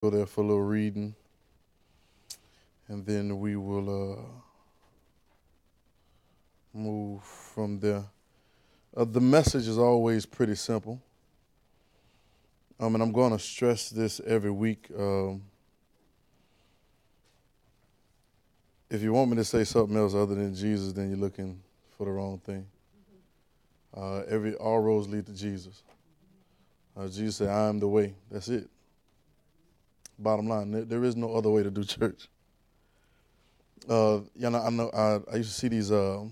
Go there for a little reading, and then we will move from there. The message is always pretty simple. And I'm going to stress this every week. If you want me to say something else other than Jesus, then you're looking for the wrong thing. All roads lead to Jesus. Jesus said, "I am the way." That's it. Bottom line, there is no other way to do church. I used to see these.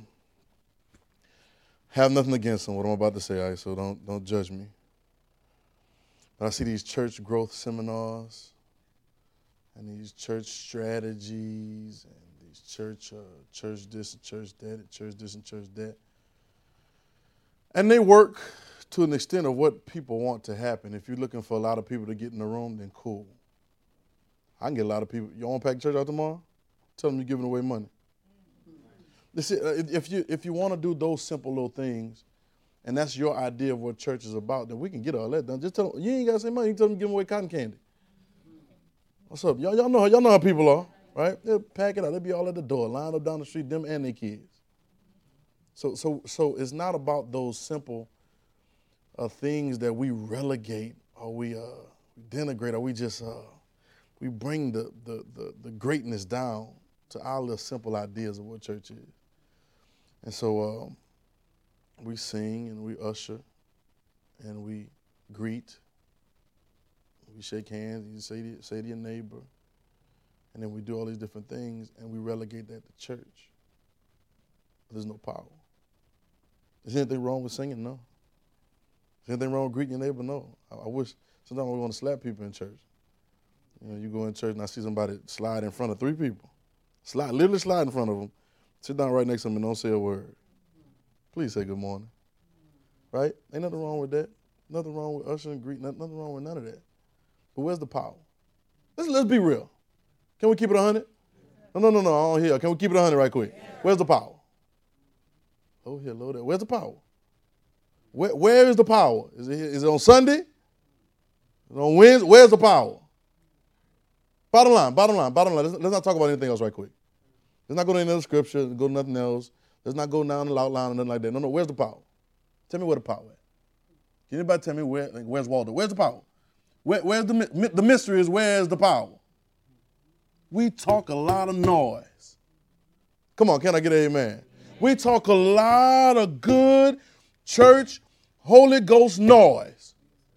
Have nothing against them. What I'm about to say, all right, so don't judge me. But I see these church growth seminars, and these church strategies, and these church this and church that, church this and church that, and they work to an extent of what people want to happen. If you're looking for a lot of people to get in the room, then cool. I can get a lot of people. You want to pack church out tomorrow? Tell them you're giving away money. If you want to do those simple little things, and that's your idea of what church is about, then we can get all that done. Just tell them, you ain't got to say money. You can tell them you're giving away cotton candy. What's up? Y'all know how people are, right? They'll pack it out. They'll be all at the door, lined up down the street, them and their kids. So it's not about those simple things that we relegate or we denigrate or we just we bring the greatness down to our little simple ideas of what church is. And so we sing and we usher and we greet. We shake hands, you say to your neighbor, and then we do all these different things and we relegate that to church. But there's no power. Is anything wrong with singing? No. Is anything wrong with greeting your neighbor? No. I wish sometimes we want to slap people in church. You know, you go in church and I see somebody slide in front of 3 people. Literally slide in front of them. Sit down right next to them and don't say a word. Please say good morning. Right? Ain't nothing wrong with that. Nothing wrong with ushering and greeting. Nothing wrong with none of that. But where's the power? Let's be real. Can we keep it 100? No, I don't hear. Can we keep it 100 right quick? Where's the power? Oh, here, Lord. Where's the power? Where is the power? Is it on Sunday? Is it on Wednesday? Where's the power? Bottom line. Let's not talk about anything else right quick. Let's not go to any other scripture, go to nothing else. Let's not go down the outline or nothing like that. No, where's the power? Tell me where the power is. Can anybody tell me where's Walter? Where's the power? Where's the mystery is where's the power? We talk a lot of noise. Come on, can I get an amen? We talk a lot of good church, Holy Ghost noise,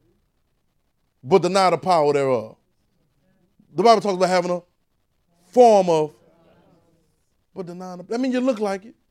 but deny the power thereof. The Bible talks about having a form of, but denying the, you look like it.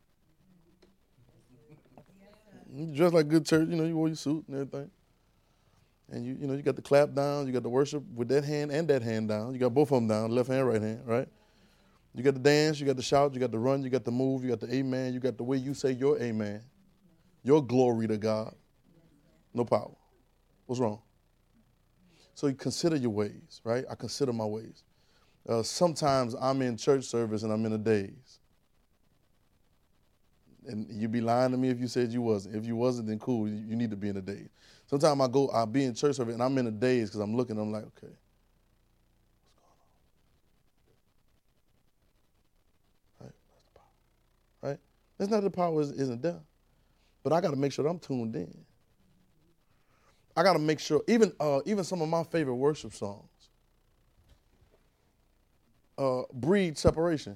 You dress like good church, you wore your suit and everything. And you got the clap down, you got the worship with that hand and that hand down. You got both of them down, left hand, right hand, right? You got the dance, you got the shout, you got the run, you got the move, you got the amen, you got the way you say your amen, your glory to God. No power. What's wrong? So you consider your ways, right? I consider my ways. Sometimes I'm in church service and I'm in a daze. And you'd be lying to me if you said you wasn't. If you wasn't, then cool, you need to be in a daze. Sometimes I'll be in church service and I'm in a daze because I'm looking, I'm like, okay, what's going on? Right? That's the power. Right? It's not that the power isn't there, but I got to make sure that I'm tuned in. I got to make sure, even some of my favorite worship songs breed separation.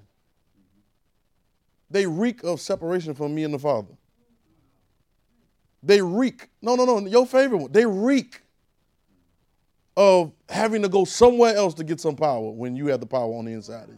They reek of separation from me and the Father. They reek. No, your favorite one. They reek of having to go somewhere else to get some power when you have the power on the inside of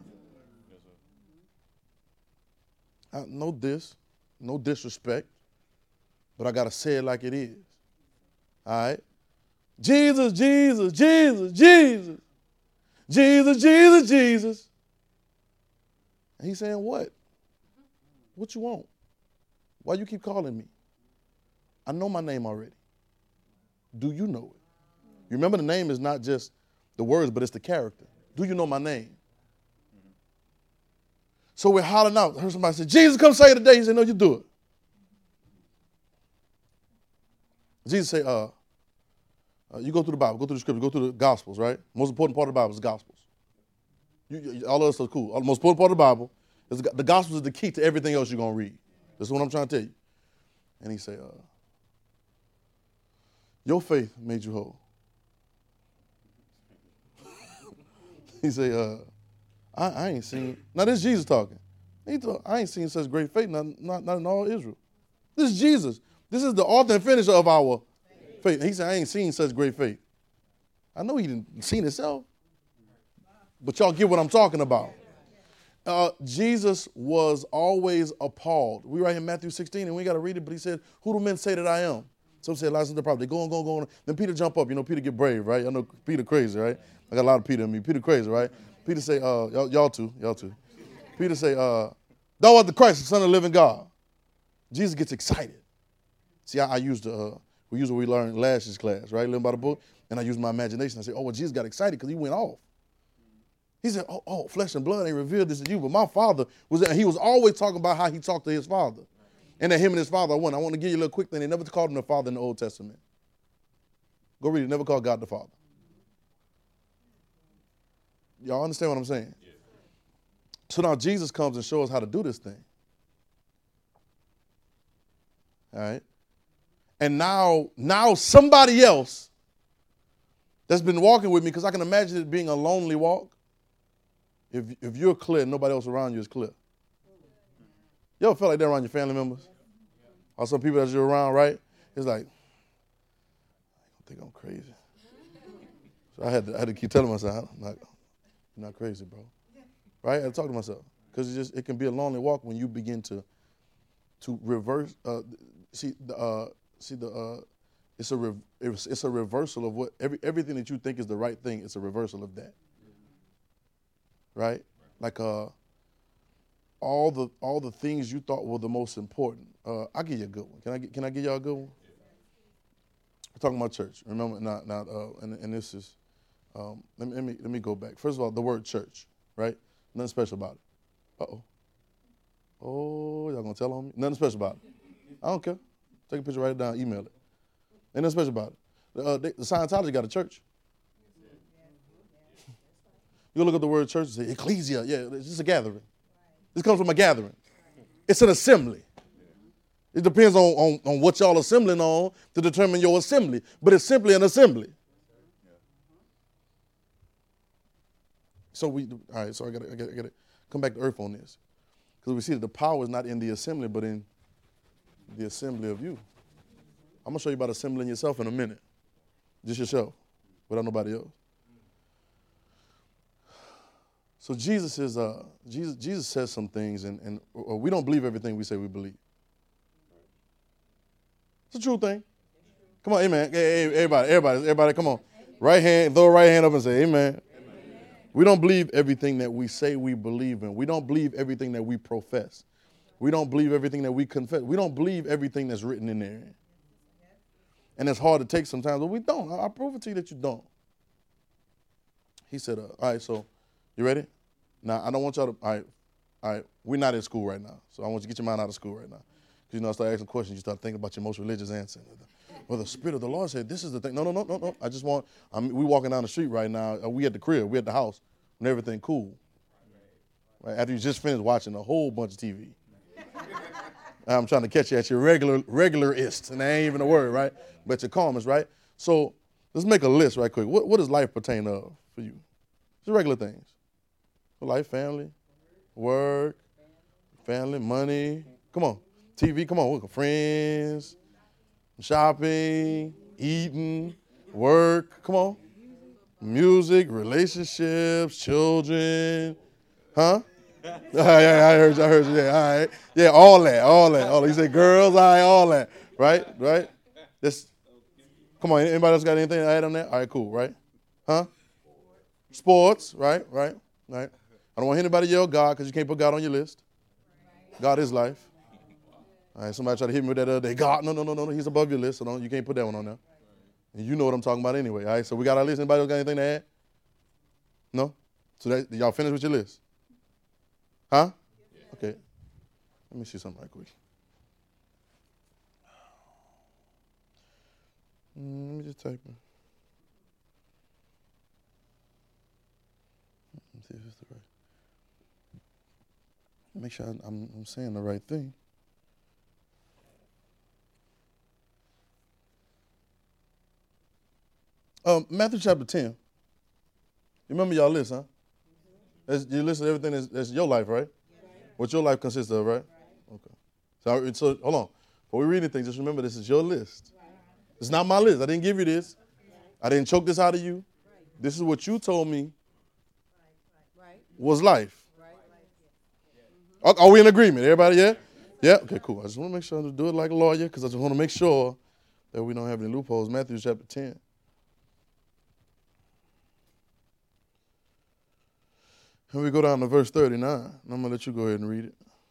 you. No disrespect, but I got to say it like it is. All right? Jesus, Jesus, Jesus, Jesus. Jesus, Jesus, Jesus. And he's saying, what? What you want? Why you keep calling me? I know my name already. Do you know it? You remember the name is not just the words, but it's the character. Do you know my name? So we're hollering out. I heard somebody say, Jesus, come save the day. He said, no, you do it. Jesus said, You go through the Bible, go through the scripture, go through the Gospels, right? Most important part of the Bible is the Gospels. All of us are cool. The most important part of the Bible is the Gospels is the key to everything else you're going to read. That's what I'm trying to tell you. And he said, your faith made you whole. He said, I ain't seen, now this is Jesus talking. I ain't seen such great faith, not in all Israel. This is Jesus. This is the author and finisher of our faith. He said, I ain't seen such great faith. I know he didn't seen himself, but y'all get what I'm talking about. Jesus was always appalled. We right here in Matthew 16, and we got to read it, but he said, who do men say that I am? Some said, Elijah the prophet. They go on. Then Peter jump up. You know, Peter get brave, right? I know Peter crazy, right? I got a lot of Peter in me. Peter crazy, right? Peter say, y'all too. Peter say, thou art the Christ, the Son of the living God. Jesus gets excited. See, I used we use what we learned in last year's class, right? Learn by the book. And I used my imagination. I said, well, Jesus got excited because he went off. He said, flesh and blood ain't revealed this to you, but my Father was there. He was always talking about how he talked to his Father. And that him and his Father are one. I want to give you a little quick thing. They never called him the Father in the Old Testament. Go read it. Never called God the Father. Y'all understand what I'm saying? Yeah. So now Jesus comes and shows us how to do this thing. All right? And now somebody else that's been walking with me, because I can imagine it being a lonely walk. If you're clear, nobody else around you is clear. You ever feel like that around your family members? Or some people that you're around, right? It's like, I think I'm crazy. So I had to keep telling myself, you're not crazy, bro. Right? I had to talk to myself. Because it can be a lonely walk when you begin to reverse. It's a reversal of what everything that you think is the right thing. It's a reversal of that. Right? Like all the things you thought were the most important. I'll give you a good one. Can I give y'all a good one? We're talking about church. Remember, and this is. Let me go back. First of all, the word church, right? Nothing special about it. Uh-oh. Oh, y'all gonna tell on me? Nothing special about it. I don't care. Take a picture, write it down, email it. Ain't nothing special about it. The Scientology got a church. You look at the word church and say, ecclesia. Yeah, it's just a gathering. This comes from a gathering. It's an assembly. It depends on what y'all assembling on to determine your assembly. But it's simply an assembly. So I gotta come back to earth on this. Because we see that the power is not in the assembly, but in the assembly of you. I'm going to show you about assembling yourself in a minute. Just yourself, without nobody else. So Jesus says some things, and we don't believe everything we say we believe. It's a true thing. Come on, amen. Hey, everybody, come on. Right hand, throw a right hand up and say, amen. We don't believe everything that we say we believe in. We don't believe everything that we profess. We don't believe everything that we confess. We don't believe everything that's written in there. And it's hard to take sometimes, but we don't. I'll prove it to you that you don't. He said, all right, so you ready? Now, I don't want y'all to, all right, we're not in school right now, so I want you to get your mind out of school right now. Because, I start asking questions, you start thinking about your most religious answer. Well, the Spirit of the Lord said, this is the thing. No. I just want, we walking down the street right now. We at the crib. We at the house. And everything cool. Right? After you just finished watching a whole bunch of TV. I'm trying to catch you at your regularist. And that ain't even a word, right? But your calmest, right? So let's make a list right quick. What does life pertain of for you? Just regular things. Life, family, work, family, money. Come on. TV, come on. Friends. Shopping, eating, work, come on. Music, relationships, children. Huh? Yeah, I heard you. Yeah, all right. Yeah, all that. You say girls, all that. Right? Come on, anybody else got anything to add on that? All right, cool, right? Huh? Sports, right. I don't want anybody to yell God because you can't put God on your list. God is life. All right, somebody tried to hit me with that other day. God, no, he's above your list, so you can't put that one on there. And you know what I'm talking about anyway, all right? So we got our list. Anybody else got anything to add? No? So y'all finished with your list? Huh? Okay. Let me see something right quick. Let me just type it. see if it's the right. Make sure I'm saying the right thing. Matthew chapter 10. You remember y'all list, huh? You listen to everything that's your life, right? What your life consists of, right? Okay. So hold on. Before we read anything, just remember this is your list. It's not my list. I didn't give you this. I didn't choke this out of you. This is what you told me was life. Are we in agreement? Everybody, yeah? Yeah? Okay, cool. I just want to make sure I do it like a lawyer because I just want to make sure that we don't have any loopholes. Matthew chapter 10. And we go down to verse 39. And I'm going to let you go ahead and read it.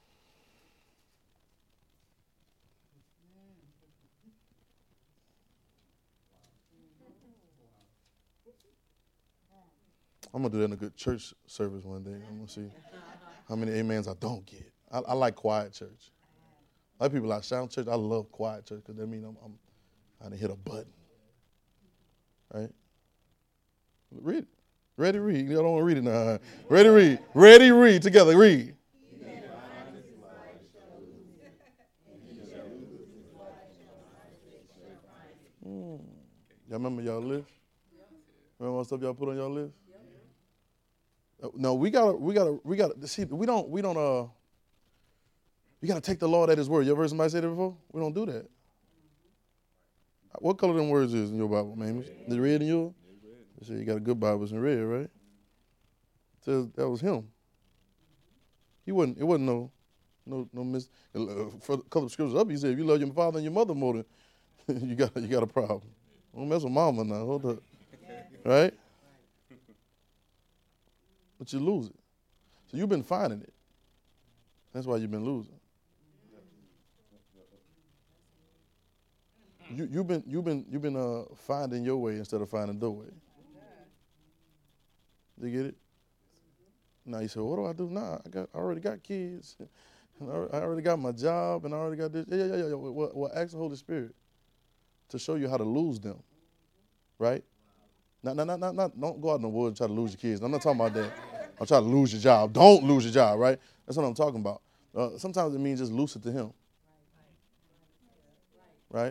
I'm going to do that in a good church service one day. I'm going to see how many amens I don't get. I like quiet church. A lot of people like sound church. I love quiet church because that means I done hit a button. Right? Read it. Ready, read. Y'all don't want to read it now. Ready, read. Ready, read. Together, read. Y'all remember y'all list? Remember what stuff y'all put on y'all list? No, we gotta. See, we don't. You gotta take the Lord at His word. You ever heard somebody say that before? We don't do that. What color them words is in your Bible, man? The red in yours? So you got a good Bible, it's in red, right? It says that was him. It wasn't no miss. For a couple of scriptures up, he said, if you love your father and your mother more than you got a problem. Don't mess with mama now. Hold up. Right? But you lose it. So you've been finding it. That's why you've been losing. You've been finding your way instead of finding the way. You get it? Now you say, what do I do now? I already got kids. I already got my job, and I already got this. Yeah. Well, ask the Holy Spirit to show you how to lose them, right? Not. Don't go out in the woods and try to lose your kids. I'm not talking about that. I'm trying to lose your job. Don't lose your job, right? That's what I'm talking about. Sometimes it means just loose it to Him, right?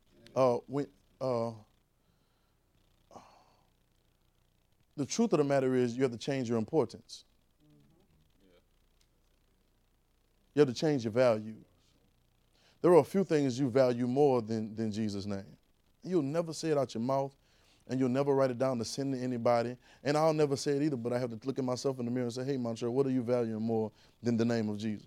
The truth of the matter is you have to change your importance. You have to change your values. There are a few things you value more than Jesus' name. You'll never say it out your mouth, and you'll never write it down to send to anybody. And I'll never say it either, but I have to look at myself in the mirror and say, hey, Montreal, what are you valuing more than the name of Jesus?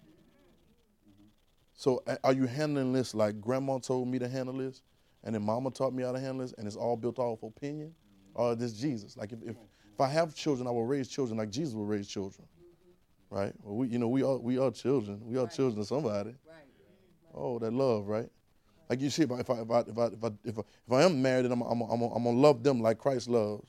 So are you handling this like grandma told me to handle this, and then mama taught me how to handle this, and it's all built off opinion? Or this Jesus? Like if I have children, I will raise children like Jesus will raise children, right? Well, we are children. We are children of somebody. Oh, that love, right? Like you see, if I am married, then I'm gonna love them like Christ loves,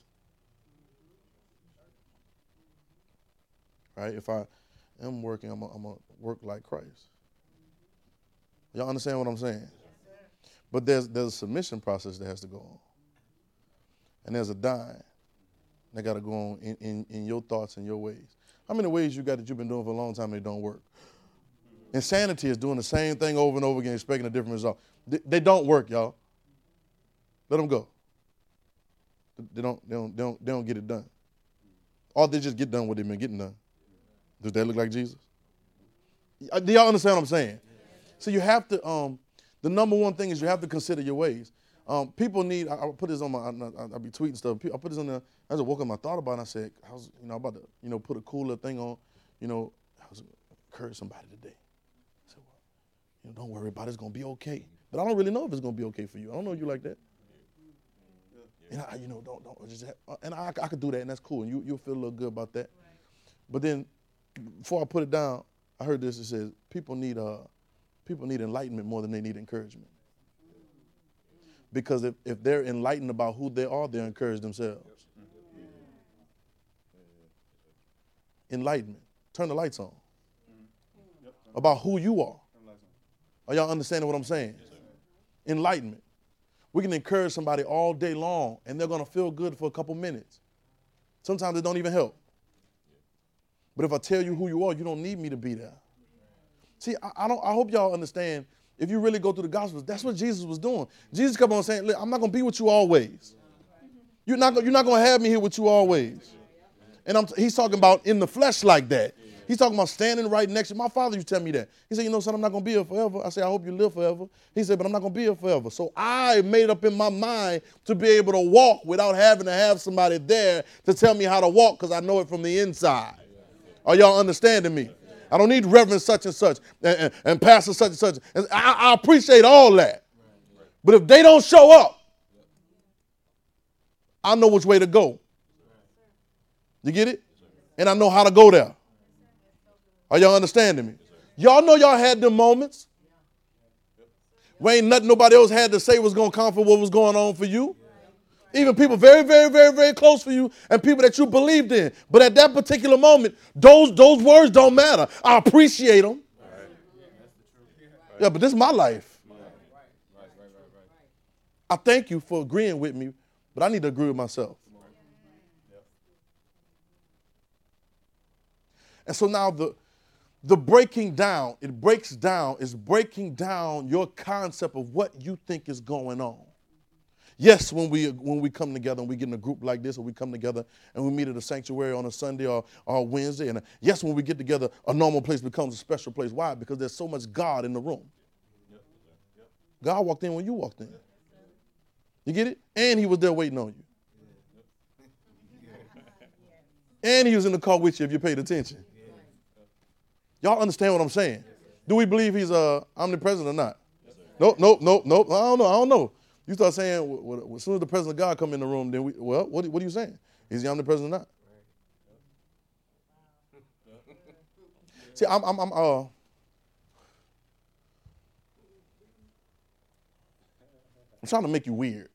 right? If I am working, I'm gonna work like Christ. Y'all understand what I'm saying? But there's a submission process that has to go on. And there's a dying that got to go on in your thoughts and your ways. How many ways you got that you've been doing for a long time and they don't work? Insanity is doing the same thing over and over again, expecting a different result. They don't work, y'all. Let them go. They don't get it done. Or they just get done what they've been getting done. Does that look like Jesus? Do y'all understand what I'm saying? So you have to, the number one thing is you have to consider your ways. People need, I put this on I'll be tweeting stuff. I put this on there. I just woke up, I thought about it, and I said, I was, about to, put a cooler thing on, I was encourage somebody today. I said, well, don't worry about it, it's going to be okay. But I don't really know if it's going to be okay for you. I don't know you like that. And I could do that, and that's cool, and you'll feel a little good about that. But then, before I put it down, I heard this, it says, people need enlightenment more than they need encouragement. Because if they're enlightened about who they are, they'll encourage themselves. Enlightenment. Turn the lights on. About who you are. Are y'all understanding what I'm saying? Enlightenment. We can encourage somebody all day long, and they're going to feel good for a couple minutes. Sometimes it don't even help. But if I tell you who you are, you don't need me to be there. See, I hope y'all understand, if you really go through the Gospels, that's what Jesus was doing. Jesus kept on saying, look, I'm not going to be with you always. You're not going to have me here with you always. And he's talking about in the flesh like that. He's talking about standing right next to my father. You tell me that. He said, son, I'm not going to be here forever. I said, I hope you live forever. He said, but I'm not going to be here forever. So I made up in my mind to be able to walk without having to have somebody there to tell me how to walk, because I know it from the inside. Are y'all understanding me? I don't need Reverend such and such and Pastor such and such. And I appreciate all that. But if they don't show up, I know which way to go. You get it? And I know how to go there. Are y'all understanding me? Y'all know y'all had them moments where ain't nothing nobody else had to say was going to comfort what was going on for you. Even people very, very, very, very close for you and people that you believed in. But at that particular moment, those words don't matter. I appreciate them. Yeah, but this is my life. I thank you for agreeing with me, but I need to agree with myself. And so now the breaking down, is breaking down your concept of what you think is going on. Yes, when we come together and we get in a group like this, or we come together and we meet at a sanctuary on a Sunday or Wednesday, and yes, when we get together, a normal place becomes a special place. Why? Because there's so much God in the room. God walked in when you walked in. You get it? And he was there waiting on you. And he was in the car with you if you paid attention. Y'all understand what I'm saying? Do we believe he's omnipresent or not? Nope. I don't know. You start saying, well, as soon as the presence of God come in the room, then what are you saying? Is he omnipresent or not? See, I'm trying to make you weird.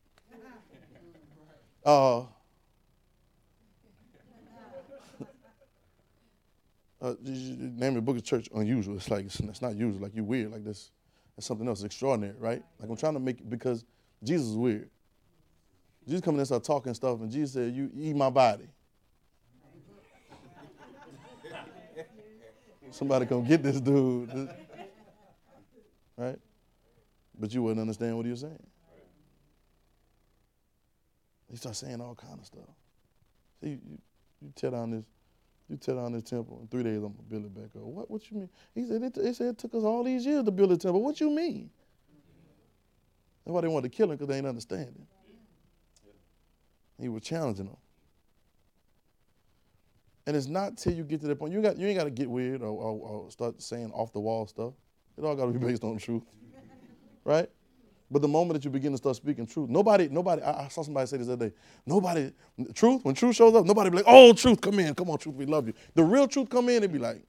Name the book of church unusual. It's like it's not usual. Like you're weird. Like this. That's something else extraordinary, right? Like I'm trying to make it because Jesus is weird. Jesus come in and start talking stuff, and Jesus said, "You eat my body." Somebody come get this dude, right? But you wouldn't understand what he was saying. He started saying all kind of stuff. See, you tear down this temple in 3 days. I'm gonna build it back up. What you mean? He said it took us all these years to build a temple. What you mean? That's why they wanted to kill him, because they ain't understanding. He was challenging them. And it's not till you get to that point. You ain't got to get weird or start saying off the wall stuff. It all got to be based on truth, right? But the moment that you begin to start speaking truth, nobody. I saw somebody say this the other day. When truth shows up, nobody be like, "Oh, truth, come in, come on, truth, we love you." The real truth come in, they be like,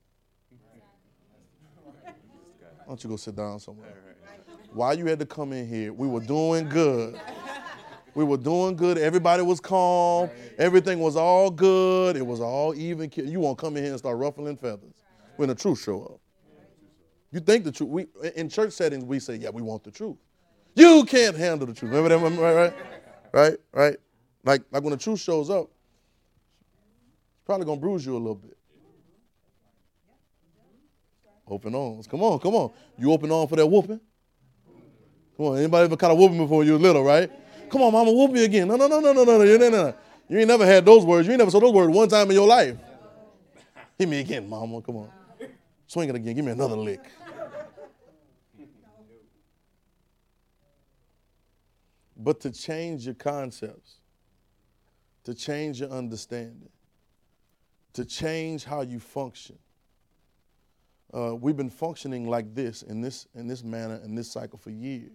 "Why don't you go sit down somewhere?" Why you had to come in here? We were doing good. We were doing good. Everybody was calm. Everything was all good. It was all even. You won't come in here and start ruffling feathers when the truth show up. You think the truth. In church settings, we say, yeah, we want the truth. You can't handle the truth. Remember that? Right? Like when the truth shows up, it's probably going to bruise you a little bit. Open arms. Come on. You open arms for that whooping? Come on. Anybody ever caught a whooping before you were little, right? Come on, mama, whoop me again. No. You ain't never had those words. You ain't never saw those words one time in your life. Hit me again, mama. Come on. Swing it again. Give me another lick. But to change your concepts, to change your understanding, to change how you function. We've been functioning like this, in this manner, in this cycle for years.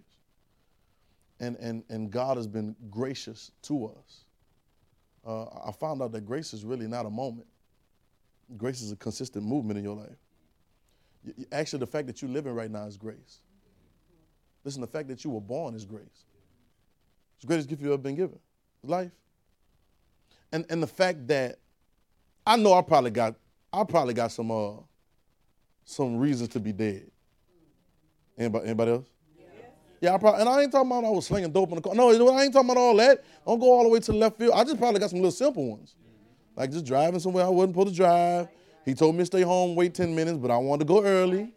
And God has been gracious to us. I found out that grace is really not a moment. Grace is a consistent movement in your life. Actually, the fact that you're living right now is grace. Listen, the fact that you were born is grace. It's the greatest gift you've ever been given. Life. And the fact that I know I probably got some reasons to be dead. Anybody else? Yeah, and I ain't talking about I was slinging dope in the car. No, I ain't talking about all that. Don't go all the way to the left field. I just probably got some little simple ones. Like just driving somewhere I wasn't supposed to drive, He told me to stay home, wait 10 minutes, but I wanted to go early.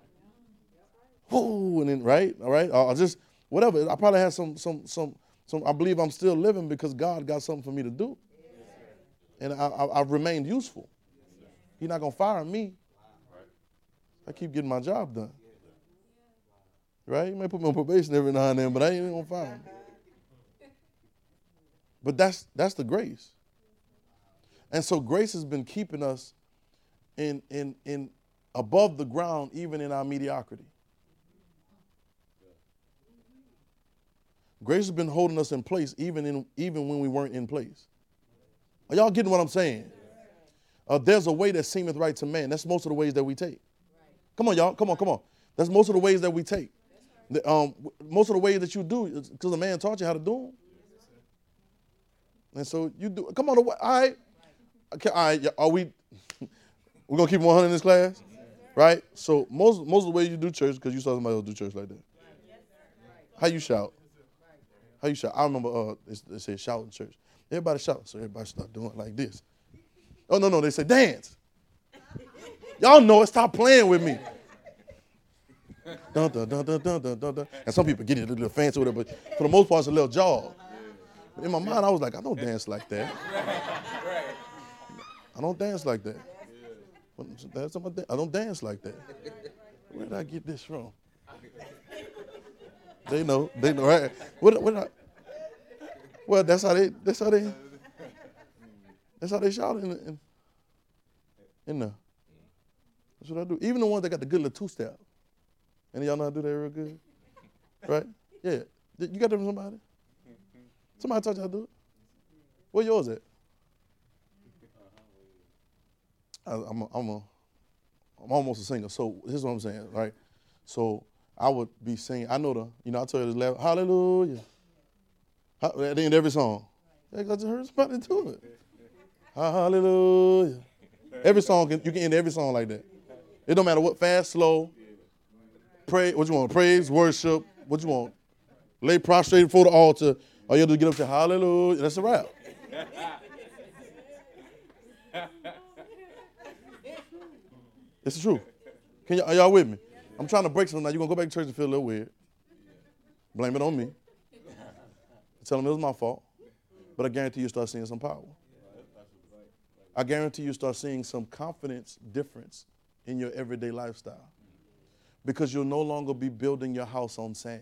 Whoa, and then, right, all right, I'll just, whatever. I probably had some, I believe I'm still living because God got something for me to do. And I've remained useful. He's not going to fire me. I keep getting my job done. Right? He may put me on probation every now and then, but I ain't going to fire him. But that's the grace. And so grace has been keeping us in above the ground, even in our mediocrity. Grace has been holding us in place even when we weren't in place. Are y'all getting what I'm saying? There's a way that seemeth right to man. That's most of the ways that we take. Come on, y'all. Come on. That's most of the ways that we take. Most of the ways that you do is because a man taught you how to do them. And so you do. Come on. All right. Okay, all right. Are we? We're going to keep 100 in this class? Right? So most of the ways you do church, because you saw somebody else do church like that. How you shout? How you shout? I remember they said shout in church. Everybody shout. So everybody start doing it like this. Oh, no. They say dance. Y'all know it. Stop playing with me. Dun, dun, dun, dun, dun, dun, dun, dun. And some people get it a little fancy with it, but for the most part, it's a little jog. But in my mind, I was like, I don't dance like that. I don't dance like that. I don't dance like that. Where did I get this from? They know, right? Well, that's how they shout in there. That's what I do. Even the ones that got the good little two-step. Any of y'all know how to do that real good? Right? Yeah. You got that from somebody? Somebody taught you how to do it? Where yours at? I'm almost a singer. So here's what I'm saying, right? So I would be singing. I know I tell you this laugh, hallelujah. At the end of every song. I just heard somebody do it. Hallelujah. Every song, you can end every song like that. It don't matter what, fast, slow, pray, what you want, praise, worship, what you want. Lay prostrate before the altar. All you have to get up to hallelujah. That's a wrap. It's the truth. Are y'all with me? I'm trying to break something now. You're going to go back to church and feel a little weird. Blame it on me. Tell them it was my fault. But I guarantee you start seeing some power. I guarantee you start seeing some confidence difference in your everyday lifestyle. Because you'll no longer be building your house on sand.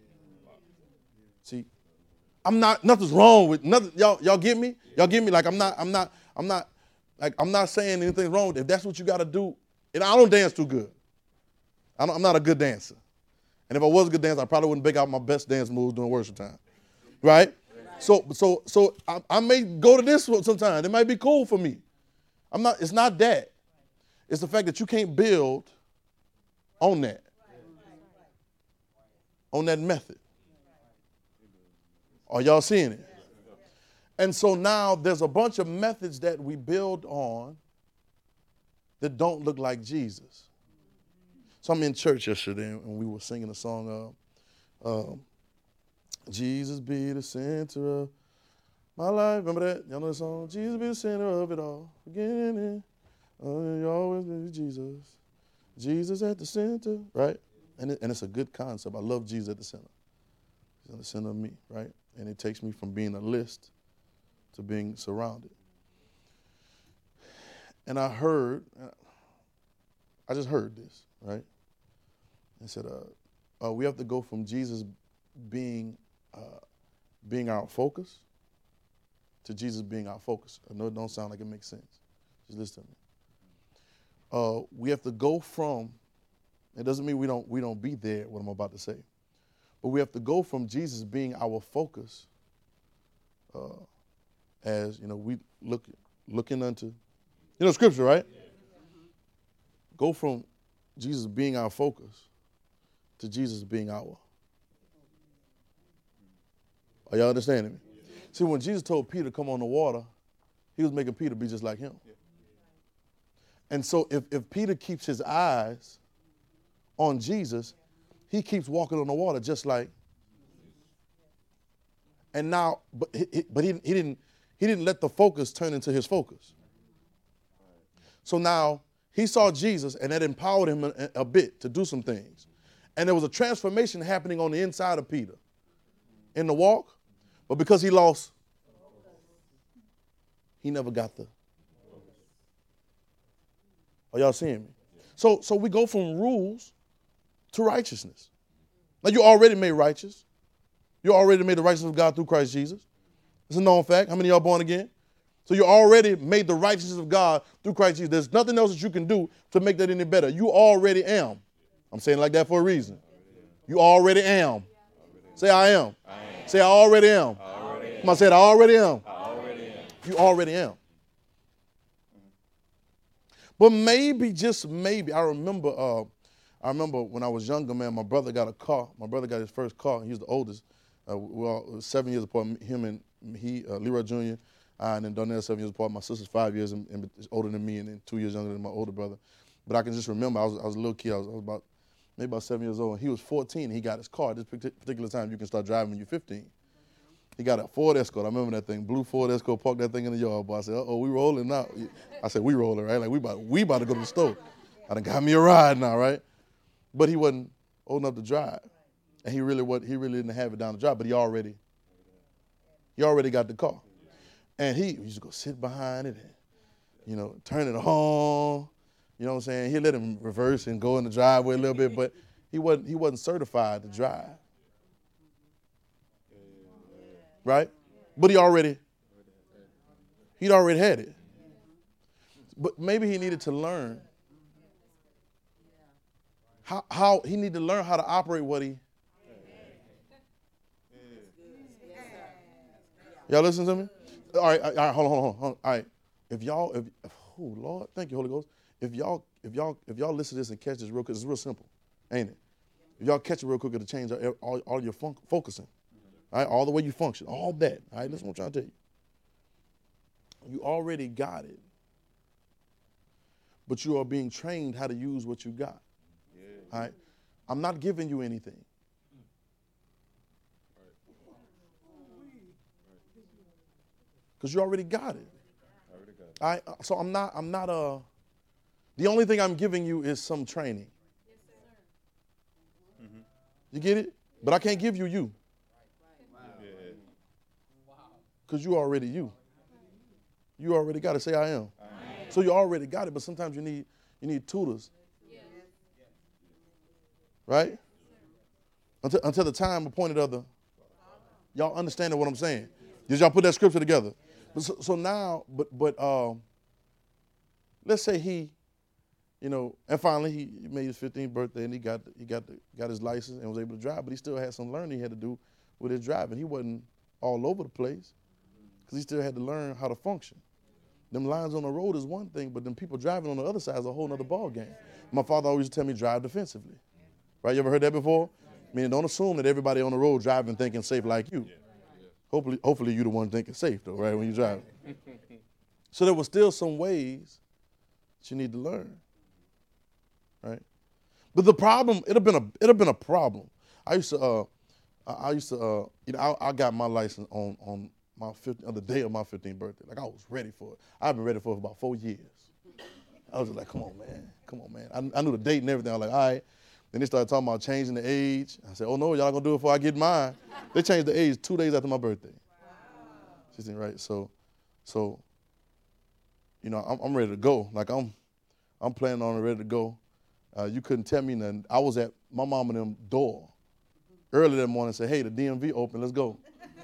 See, nothing's wrong with nothing. Y'all get me? Y'all get me? Like I'm not saying anything's wrong with it. If that's what you got to do, and I don't dance too good. I'm not a good dancer. And if I was a good dancer, I probably wouldn't break out my best dance moves during worship time. Right? So I may go to this sometimes. It might be cool for me. It's not that. It's the fact that you can't build on that. On that method. Are y'all seeing it? And so now there's a bunch of methods that we build on that don't look like Jesus. So I'm in church yesterday and we were singing a song of Jesus be the center of my life. Remember that? Y'all know the song? Jesus be the center of it all. Beginning, you always be Jesus. Jesus at the center, right? And it's a good concept. I love Jesus at the center. He's at the center of me, right? And it takes me from being a list to being surrounded. And I just heard this, right? It said, we have to go from Jesus being our focus to Jesus being our focus. I know it don't sound like it makes sense. Just listen to me. We have to go from, it doesn't mean we don't be there, what I'm about to say. But we have to go from Jesus being our focus as, we looking unto, Scripture, right? Yeah. Go from Jesus being our focus to Jesus being our. Are y'all understanding me? Yeah. See, when Jesus told Peter to come on the water, he was making Peter be just like him. Yeah. And so if Peter keeps his eyes on Jesus, he keeps walking on the water just like. And now, but he didn't let the focus turn into his focus. So now he saw Jesus, and that empowered him a bit to do some things. And there was a transformation happening on the inside of Peter in the walk, but because he lost, he never got the. Are y'all seeing me? So we go from rules to righteousness. Now, you're already made righteous. You're already made the righteousness of God through Christ Jesus. It's a known fact. How many of y'all born again? So you already made the righteousness of God through Christ Jesus. There's nothing else that you can do to make that any better. You already am. I'm saying it like that for a reason. You already am. Say, I am. Say, I already am. Come on, say it, I already am. You already am. But maybe, just maybe, I remember when I was younger, man, my brother got a car. My brother got his first car. He was the oldest. Well, 7 years apart, him and Leroy Jr., and then Donnell 7 years apart. My sister's 5 years older than me, and then 2 years younger than my older brother. But I can just remember, I was a little kid. I was maybe about 7 years old. And he was 14, and he got his car. At this particular time, you can start driving when you're 15. He got a Ford Escort. I remember that thing, blue Ford Escort, parked that thing in the yard. Boy, I said, uh-oh, we rolling now. I said, we rolling, right? Like, we about to go to the store. I done got me a ride now, right? But he wasn't old enough to drive. And he really didn't have it down to drive, but he already got the car. And he used to go sit behind it and, turn it on. You know what I'm saying? He'd let him reverse and go in the driveway a little bit, but he wasn't certified to drive. Right? But he'd already had it. But maybe he needed to learn how he needed to learn how to operate what he. Y'all listen to me? All right, hold on. All right. Oh Lord, thank you, Holy Ghost. If y'all listen to this and catch this real quick, it's real simple, ain't it? If y'all catch it real quick, it'll change all your focusing. All right, all the way you function, all that. All right, listen what I'm trying to tell you. You already got it, but you are being trained how to use what you got. Yeah. All right, I'm not giving you anything. Because you already got it. All right, so I'm not the only thing I'm giving you is some training. Yes, sir. Mm-hmm. You get it? But I can't give you. Because you already you. You already got it. Say I am. So you already got it, but sometimes you need tutors. Right? Until the time appointed of the. Y'all understanding what I'm saying? Did y'all put that scripture together? So now, but let's say he, and finally he made his 15th birthday and he got his license and was able to drive, but he still had some learning he had to do with his driving. He wasn't all over the place because he still had to learn how to function. Them lines on the road is one thing, but them people driving on the other side is a whole nother ball game. My father always used to tell me drive defensively. Right? You ever heard that before? Meaning don't assume that everybody on the road driving thinking safe like you. Hopefully you're the one thinking safe though, right, when you drive. So there were still some ways that you need to learn, right? But the problem, it'd have been a problem. I got my license on the day of my 15th birthday. Like I was ready for it. I've been ready for it for about 4 years. I was just like, come on, man. I knew the date and everything. I was like, all right. Then they started talking about changing the age. I said, oh, no, y'all going to do it before I get mine. They changed the age 2 days after my birthday. Wow. 16, right? So, I'm ready to go. Like, I'm planning on it, ready to go. You couldn't tell me nothing. I was at my mom and them door early that morning and said, hey, the DMV open, let's go.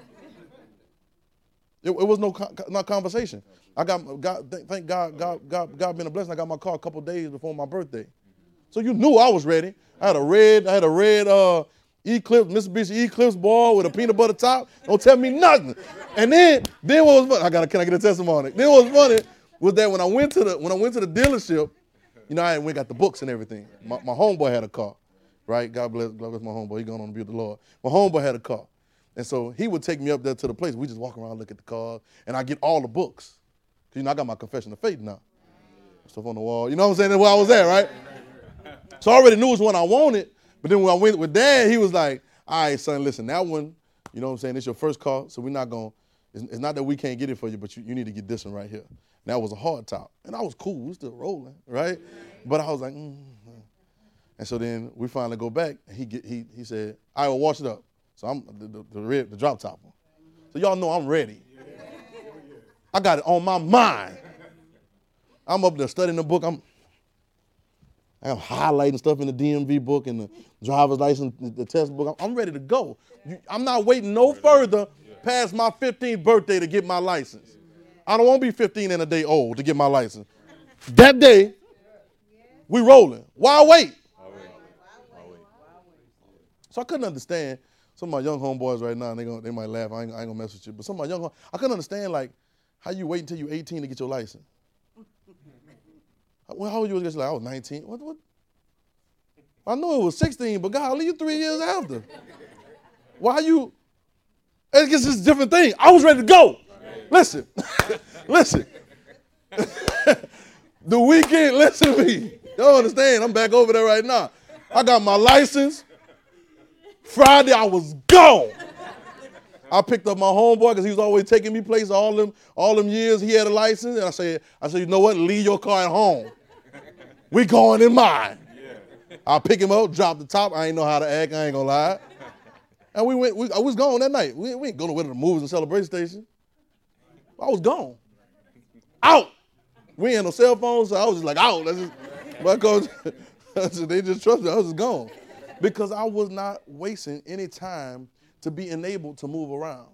It was no conversation. Thank God been a blessing. I got my car a couple days before my birthday. So you knew I was ready. I had a red Eclipse, Mitsubishi Eclipse ball with a peanut butter top. Don't tell me nothing. And then what was funny? Can I get a testimony? Then what was funny was that when I went to the dealership, I went got the books and everything. My homeboy had a car, right? God bless my homeboy. He going on to be with the Lord. My homeboy had a car. And so he would take me up there to the place. We just walk around, look at the cars, and I get all the books. Because, I got my confession of faith now. Stuff on the wall. You know what I'm saying? That's where I was at, right? So I already knew it was one I wanted. But then when I went with Dad, he was like, all right, son, listen, that one, you know what I'm saying, it's your first car, so we're not going to, it's not that we can't get it for you, but you need to get this one right here. That was a hard top. And I was cool. We still rolling, right? But I was like, And so then we finally go back, and he said, I will wash it up. So I'm the drop top one. So y'all know I'm ready. I got it on my mind. I'm up there studying the book. I'm highlighting stuff in the DMV book and the driver's license, the test book. I'm ready to go. I'm not waiting no further past my 15th birthday to get my license. I don't want to be 15 and a day old to get my license. That day, we rolling. Why wait? So I couldn't understand. Some of my young homeboys right now, they might laugh. I ain't gonna mess with you. But some of my young, I couldn't understand like how you wait until you're 18 to get your license. Well, how old you was? Like, I was 19. What? I know it was 16, but golly, you 3 years after. Why you? It's just a different thing. I was ready to go. Listen, listen. The weekend, listen to me. You don't understand. I'm back over there right now. I got my license. Friday, I was gone. I picked up my homeboy because he was always taking me places all them years he had a license. And I said, you know what? Leave your car at home. We going in mine. I'll pick him up, drop the top. I ain't know how to act. I ain't gonna lie. And I was gone that night. We ain't going to the movies and celebration station. I was gone. Out. We ain't had no cell phones, so I was just like, out. Because they just trusted me. I was just gone. Because I was not wasting any time to be enabled to move around.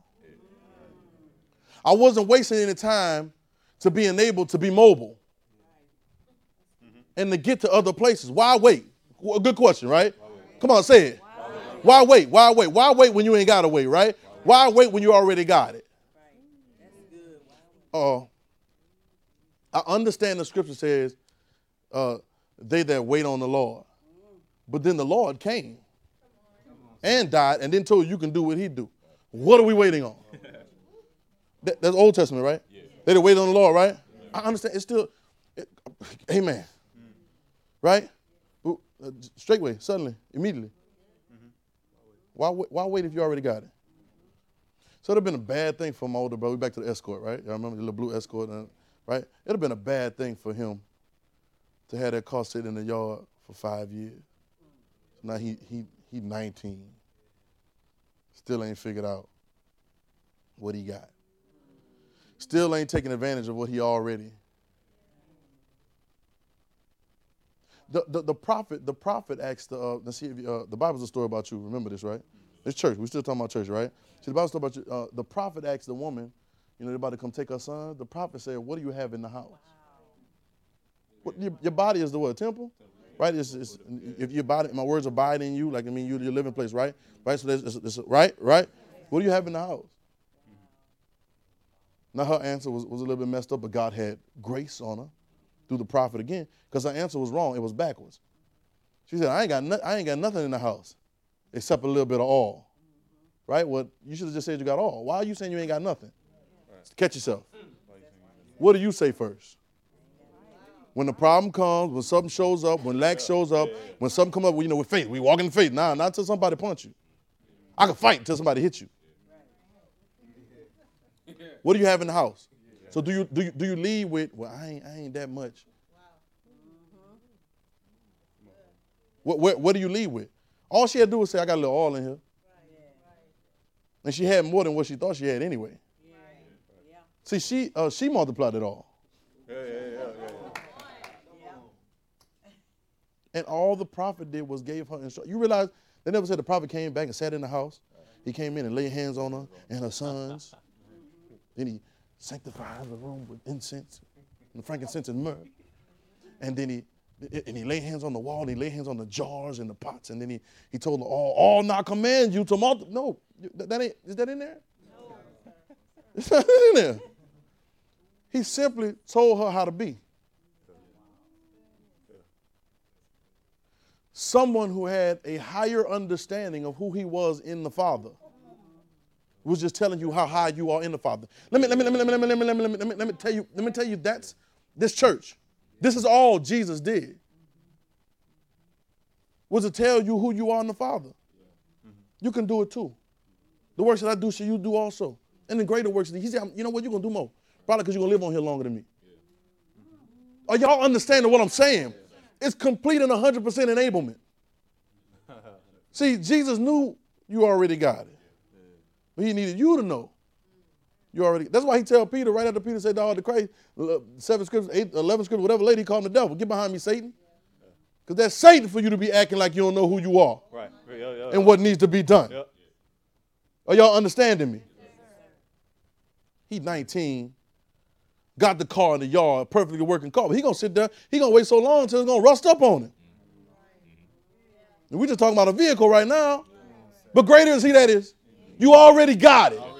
I wasn't wasting any time to be enabled to be mobile and to get to other places. Why wait? A good question, right? Come on, say it. Why wait? Why wait? Why wait when you ain't got to wait, right? Why wait when you already got it? I understand the scripture says, they that wait on the Lord. But then the Lord came and died and then told you can do what he do. What are we waiting on? That's Old Testament, right? Yeah. They that wait on the Lord, right? Yeah. I understand. It's still, amen. Right? Straightway, suddenly, immediately. Why wait if you already got it? So it would have been a bad thing for my older brother. We back to the Escort, right? Y'all remember the little blue Escort, right? It would have been a bad thing for him to have that car sitting in the yard for 5 years. Now he 19. Still ain't figured out what he got. Still ain't taking advantage of what he already. The prophet asked let's see if the Bible's a story about you. Remember this, right? It's church. We're still talking about church, right? See, the Bible's a story about you. The prophet asked the woman, they're about to come take her son. The prophet said, what do you have in the house? What, your body is the what? Temple? Right? If your body, my words abide in you, you're your living place, right? Right? So there's right? What do you have in the house? Now her answer was a little bit messed up, but God had grace on her through the prophet again, because her answer was wrong. It was backwards. She said, I ain't got nothing in the house except a little bit of oil. Right? Well, you should have just said you got oil. Why are you saying you ain't got nothing? Catch yourself. What do you say first? When the problem comes, when something shows up, when lack shows up, when something comes up, with faith, we walk in faith. Nah, not until somebody punch you. I can fight until somebody hits you. What do you have in the house? So do you lead with, well, I ain't that much. What do you lead with? All she had to do was say, I got a little oil in here. And she had more than what she thought she had anyway. See, she multiplied it all. And all the prophet did was gave her instruction. You realize they never said the prophet came back and sat in the house. He came in and laid hands on her and her sons. Then he sanctified the room with incense and frankincense and myrrh. And then he laid hands on the wall, and he laid hands on the jars and the pots, and then he told them, all now command you to multiply. No, is that in there? No. It's not in there. He simply told her how to be. Someone who had a higher understanding of who he was in the Father was just telling you how high you are in the Father. Let me tell you that's this church. This is all Jesus did. Was to tell you who you are in the Father. You can do it too. The works that I do shall you do also. And the greater works, he said, you know what, you're going to do more. Probably because you're going to live on here longer than me. Are y'all understanding what I'm saying? It's complete and 100% enablement. See, Jesus knew you already got it. But he needed you to know. You already. That's why he tell Peter, right after Peter said, "Dog, the Christ, 7 scriptures, 8, 11 scriptures, whatever lady, he called him the devil. Get behind me, Satan." Because that's Satan for you to be acting like you don't know who you are. Right. And what needs to be done. Yep. Are y'all understanding me? He's 19, got the car in the yard, perfectly working car. But he going to sit there, he going to wait so long until it's going to rust up on him. And we just talking about a vehicle right now. But greater is he that is. You already got it.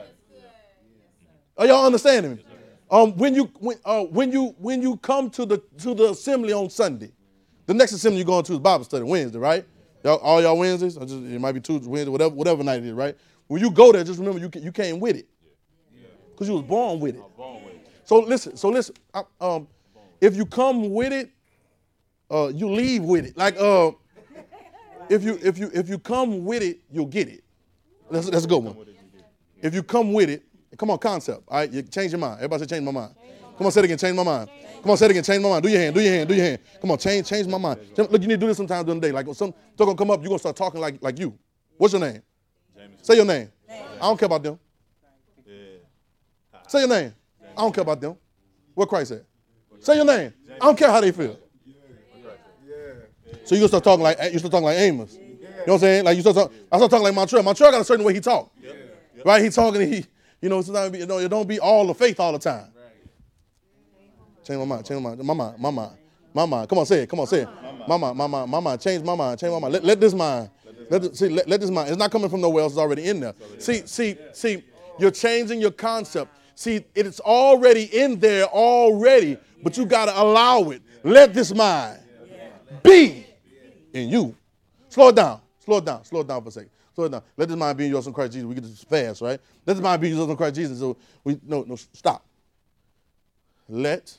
Are y'all understanding me? When you come to the assembly on Sunday, the next assembly you're going to is Bible study Wednesday, right? All y'all Wednesdays, it might be Tuesday, Wednesday, whatever night it is, right? When you go there, just remember you came with it, because you was born with it. So listen. If you come with it, you leave with it. Like if you come with it, you'll get it. That's a good one. If you come with it, come on, concept. All right, you change your mind. Everybody say change my mind. Come on, say it again, change my mind. Come on, say it again, change my mind. Do your hand. Come on, change my mind. Look, you need to do this sometimes during the day. Like some they're gonna come up, you're gonna start talking like you. What's your name? Jameson. Say your name. I don't care about them. Yeah. Say your name. I don't care about them. What Christ said. Say your name. I don't care how they feel. So you gonna start talking like Amos. You know what I'm saying? Like I start talking like Montreal. Montreal got a certain way he talk. Right? He talking and sometimes it don't be all the faith all the time. Change my mind. My mind. Come on, say it. My mind. Change my mind. Let this mind. Let this mind. It's not coming from nowhere else. It's already in there. See, you're changing your concept. See, it's already in there already, but you got to allow it. Let this mind be in you. Slow it down for a second. Slow it down. Let this mind be in yours in Christ Jesus. We get this fast, right? Let this mind be in yours in Christ Jesus. So stop. Let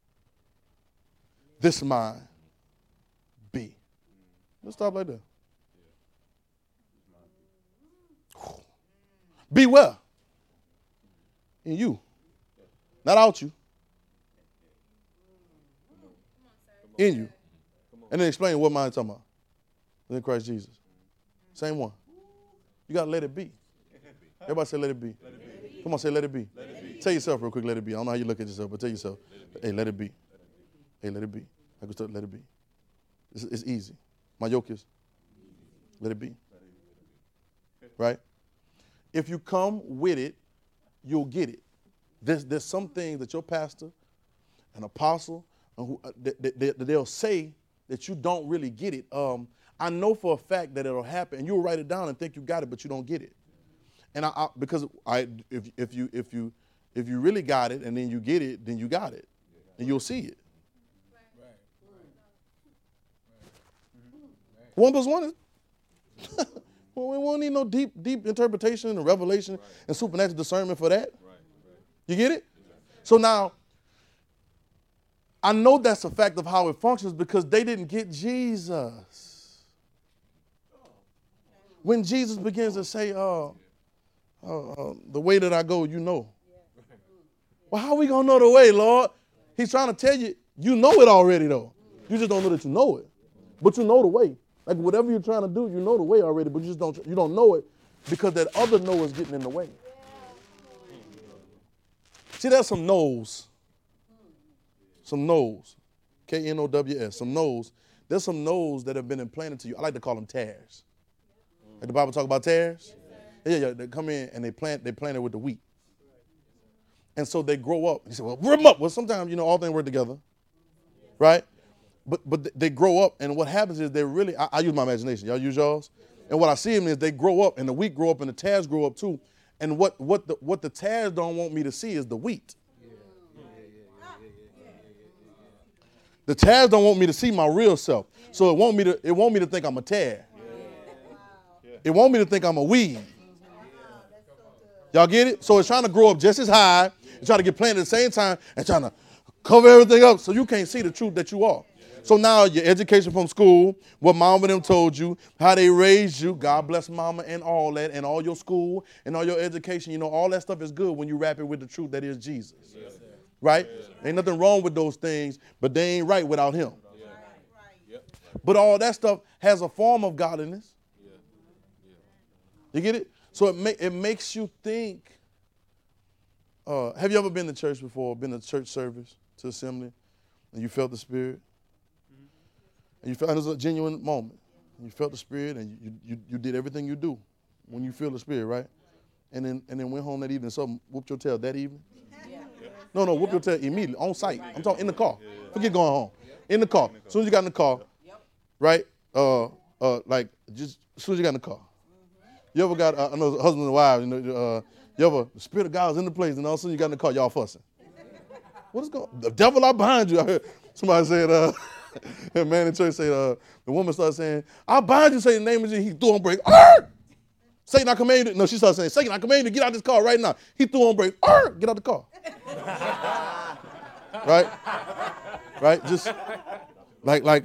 this mind be. Let's stop like that. Be where? In you. Not out you. In you. And then explain what mind I'm talking about. In Christ Jesus. Same one. You got to let it be. Everybody say let it be. Come on, say let it be. Tell yourself real quick, let it be. I don't know how you look at yourself, but tell yourself, hey, let it be. Hey, let it be. I can start, let it be. It's easy. My yoke is, let it be. Right? If you come with it, you'll get it. There's some things that your pastor, an apostle, they'll say that you don't really get it. I know for a fact that it'll happen, and you'll write it down and think you got it, but you don't get it. And if you really got it and then you get it, then you got it, and you'll see it. 1 + 1 is. Well, we won't need no deep interpretation and revelation and supernatural discernment for that. You get it? So now, I know that's a fact of how it functions because they didn't get Jesus. When Jesus begins to say, the way that I go, you know. Well, how are we going to know the way, Lord? He's trying to tell you, you know it already, though. You just don't know that you know it. But you know the way. Like whatever you're trying to do, you know the way already, but you don't know it because that other know is getting in the way. See, there's some no's. Some no's. K-N-O-W-S. Some no's. There's some no's that have been implanted to you. I like to call them tares. Like the Bible talk about tares? Yeah. They come in and they plant it with the wheat. And so they grow up. You say, well, rip them up. Well, sometimes, all things work together. Right? But they grow up, and what happens is they really, I use my imagination. Y'all use yours? And what I see them is they grow up, and the wheat grow up, and the tares grow up too. And what the tares don't want me to see is the wheat. The tares don't want me to see my real self. So it want me to think I'm a tare. It want me to think I'm a weed. Y'all get it? So it's trying to grow up just as high and trying to get planted at the same time and trying to cover everything up so you can't see the truth that you are. So now your education from school, what mama and them told you, how they raised you, God bless mama and all that, and all your school and all your education, all that stuff is good when you wrap it with the truth that is Jesus. Yes, right? Ain't nothing wrong with those things, but they ain't right without him. But all that stuff has a form of godliness. You get it? So it makes you think. Have you ever been to church before, been to church service, to assembly, and you felt the Spirit? And you felt it was a genuine moment. You felt the Spirit, and you did everything you do when you feel the Spirit, right? And then went home that evening, so whooped your tail that evening? No, whoop your tail immediately, on site. I'm talking in the car. Forget going home. In the car. As soon as you got in the car, right? Like, just as soon as you got in the car. You ever got, I know husband and wife, you ever, the Spirit of God is in the place, and all of a sudden you got in the car, y'all fussing. What is going on? The devil out behind you. I heard somebody said, a man in church said, the woman started saying, I bind you, say the name of Jesus. He threw on brakes. Satan, I command you. No, she started saying, Satan, I command you to get out of this car right now. He threw on brakes. Get out the car. Right? Right? Just like,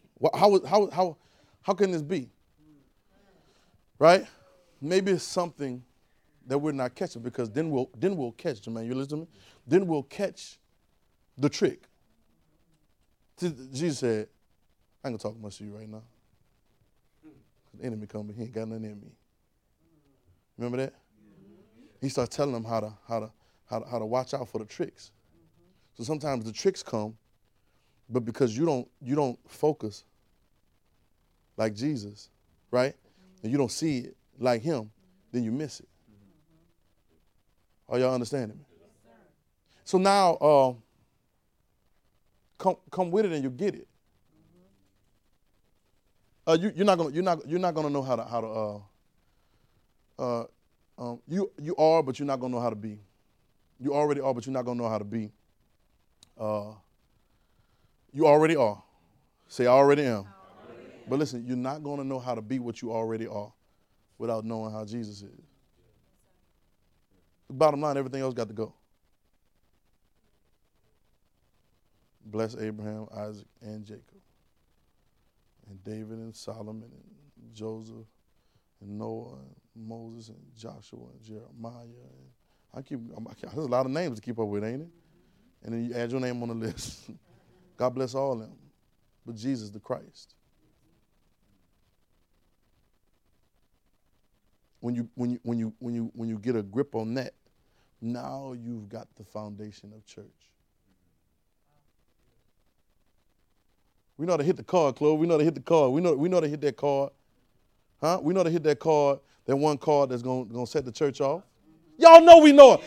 how can this be? Right? Maybe it's something that we're not catching, because then we'll catch, Jermaine, you listen to me? Then we'll catch the trick. Jesus said, I ain't gonna talk much to you right now. The enemy coming, he ain't got nothing in me. Remember that? He starts telling them how to watch out for the tricks. So sometimes the tricks come, but because you don't focus like Jesus, right? And you don't see it like him, then you miss it. Are y'all understanding me? So now, come with it and you get it. You're not gonna know how to. You are, but you're not gonna know how to be. You already are, but you're not gonna know how to be. You already are. Say, I already am. But listen, you're not gonna know how to be what you already are without knowing how Jesus is. The bottom line, everything else got to go. Bless Abraham, Isaac, and Jacob, and David, and Solomon, and Joseph, and Noah, and Moses, and Joshua, and Jeremiah. And there's a lot of names to keep up with, ain't it? And then you add your name on the list. God bless all of them. But Jesus the Christ. When you get a grip on that, now you've got the foundation of church. We know how to hit the card, Chloe. We know how to hit the card. We know how to hit that card. Huh? We know how to hit that card, that one card that's gonna set the church off. Y'all know we know it.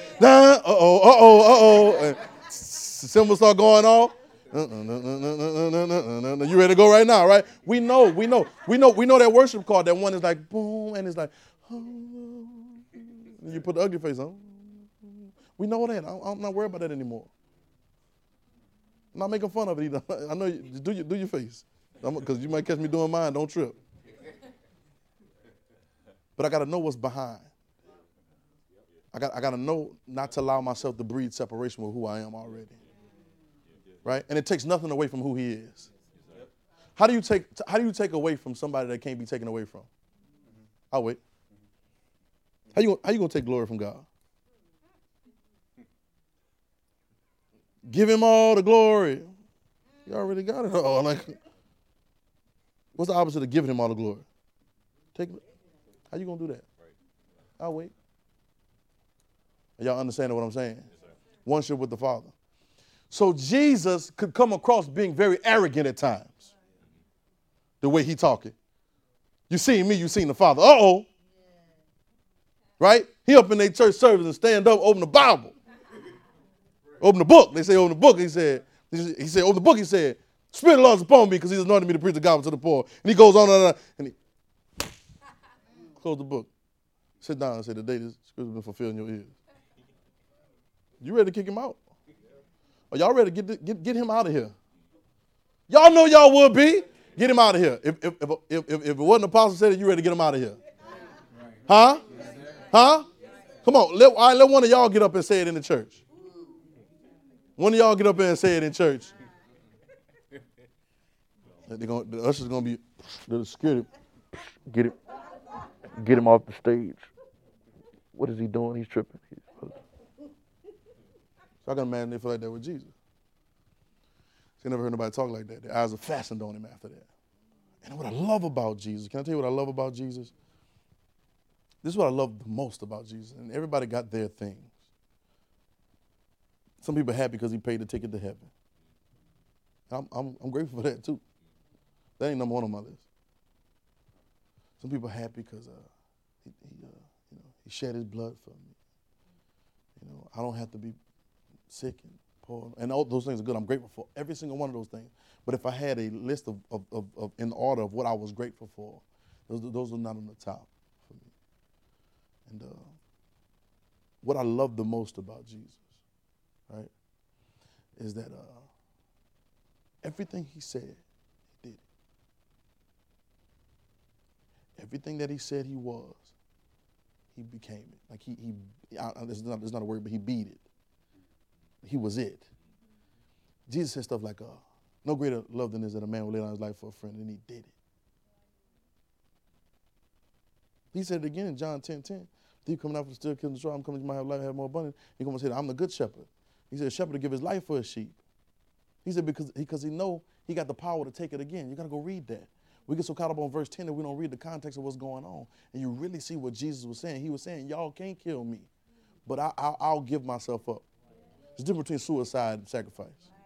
And symbols start going off. You ready to go right now, right? We know that worship card. That one is like boom, and it's like, oh. You put the ugly face on. We know that. I'm not worried about that anymore. I'm not making fun of it either. I know you do your face, because you might catch me doing mine. Don't trip. But I got to know what's behind. I got to know not to allow myself to breed separation with who I am already. Right? And it takes nothing away from who he is. How do you take away from somebody that can't be taken away from? I'll wait. How you gonna take glory from God? Give him all the glory. You already got it all. Like, what's the opposite of giving him all the glory? How you gonna do that? I'll wait. Are y'all understanding what I'm saying? Yes, Oneship with the Father. So Jesus could come across being very arrogant at times. The way he talking. You seen me, you seen the Father. Uh-oh. Right? He up in their church service and stand up, open the Bible. Open the book. They say open the book. He said, open the book. He said, Spirit of the Lord is upon me because he's anointed me to preach the gospel to the poor. And he goes on and he close the book. Sit down and say, the day this scripture has been fulfilled in your ears. You ready to kick him out? Are y'all ready to get him out of here? Y'all know y'all would be. Get him out of here. If it wasn't an apostle said it, you ready to get him out of here? Huh? Huh? Come on. Let one of y'all get up and say it in the church. One of y'all get up there and say it in church. The usher's going to be, the security, get him off the stage. What is he doing? He's tripping. So I can imagine they feel like that with Jesus. See, I never heard nobody talk like that. Their eyes are fastened on him after that. And what I love about Jesus, can I tell you what I love about Jesus? This is what I love the most about Jesus. And everybody got their things. Some people are happy because he paid the ticket to heaven. I'm grateful for that too. That ain't number one on my list. Some people are happy because he shed his blood for me. I don't have to be sick and poor. And all those things are good. I'm grateful for every single one of those things. But if I had a list of in order of what I was grateful for, those are not on the top for me. And what I love the most about Jesus, right, is that everything he said, he did it. Everything that he said he was, he became it. Like there's not a word, but he beat it. He was it. Jesus said stuff like, no greater love than this that a man will lay down his life for a friend, and he did it. He said it again in John 10:10. Thief coming out for the steal, kill, and destroy. I'm coming to my have life, have more abundant. He comes and say, I'm the good shepherd. He said, a shepherd to give his life for his sheep. He said, because he know he got the power to take it again. You got to go read that. We get so caught up on verse 10 that we don't read the context of what's going on. And you really see what Jesus was saying. He was saying, y'all can't kill me, but I'll give myself up. There's a difference between suicide and sacrifice.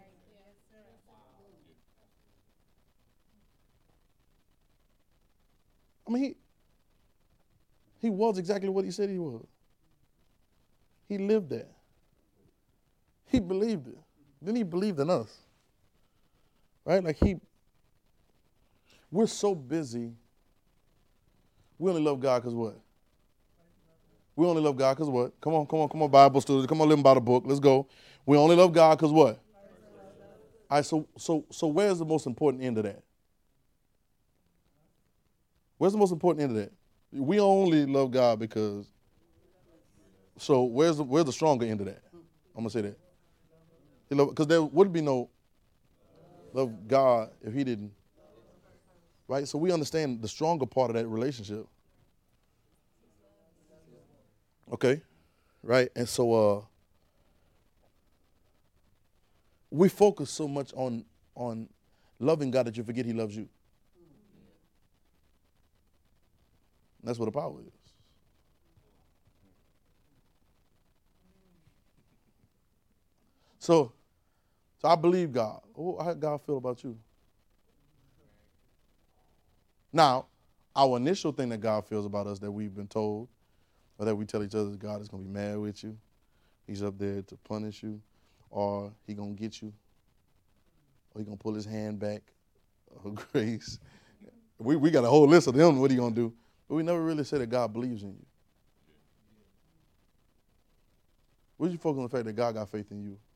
I mean, he was exactly what he said he was. He lived that. He believed it. Then he believed in us. Right? Like we're so busy. We only love God because what? We only love God because what? Come on, Bible students. Come on, living by the book. Let's go. We only love God because what? All right, so where's the most important end of that? Where's the most important end of that? We only love God because. So where's the stronger end of that? I'm gonna say that. Because there would be no love God if he didn't. Right? So we understand the stronger part of that relationship. Okay? Right? And so we focus so much on loving God that you forget he loves you. That's what the power is. So I believe God. How does God feel about you? Now, our initial thing that God feels about us that we've been told, or that we tell each other, God is going to be mad with you. He's up there to punish you, or he going to get you, or he going to pull his hand back of grace. We got a whole list of them, what he going to do. But we never really say that God believes in you. Would you focus on the fact that God got faith in you?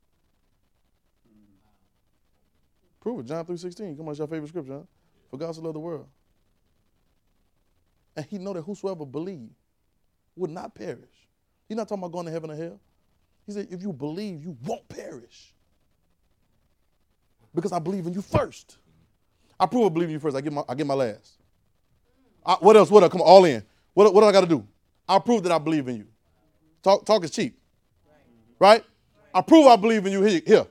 Prove it. John 3:16. Come on, it's your favorite scripture, huh? For God so loved the world. And he know that whosoever believe would not perish. He's not talking about going to heaven or hell. He said, if you believe, you won't perish. Because I believe in you first. I prove I believe in you first. I get my last. What else? Come on, all in. What do I got to do? I'll prove that I believe in you. Talk is cheap. Right? I prove I believe in you here.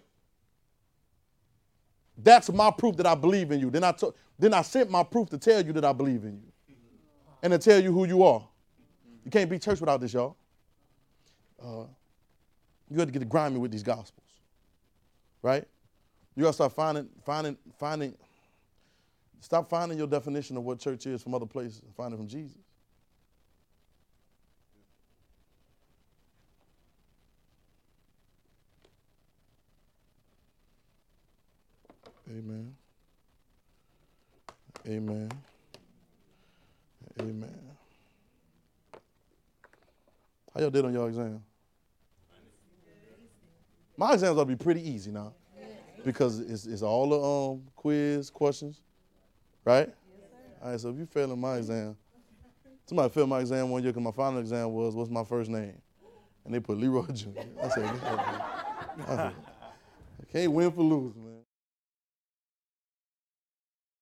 That's my proof that I believe in you. Then I sent my proof to tell you that I believe in you. And to tell you who you are. You can't be church without this, y'all. You got to get grimy with these gospels. Right? You got to start finding. Stop finding your definition of what church is from other places and find it from Jesus. Amen. Amen. Amen. How y'all did on your exam? My exams ought to be pretty easy now because it's all the quiz questions, right? All right, so if you fail in my exam, somebody failed my exam one year because my final exam was, what's my first name? And they put Leroy Jr. I said, I can't win for losing, man.